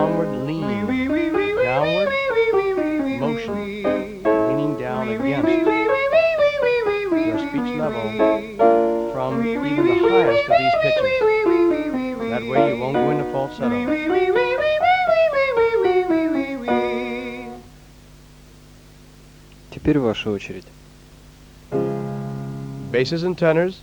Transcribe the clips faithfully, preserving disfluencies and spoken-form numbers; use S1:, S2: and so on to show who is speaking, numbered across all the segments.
S1: downward lean, downward motion, leaning down against your speech level from even the highest of these pitches. That way you won't go into falsetto.
S2: Теперь ваша очередь.
S1: Basses and tenors.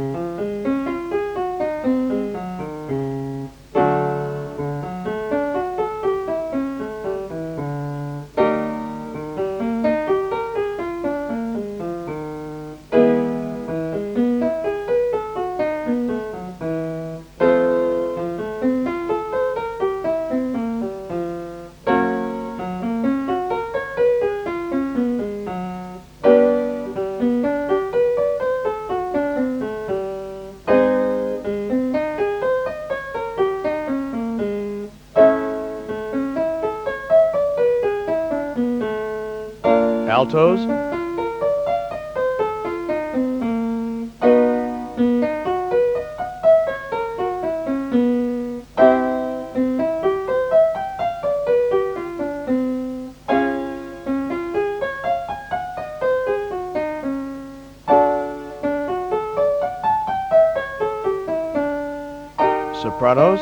S1: Altos. Sopranos.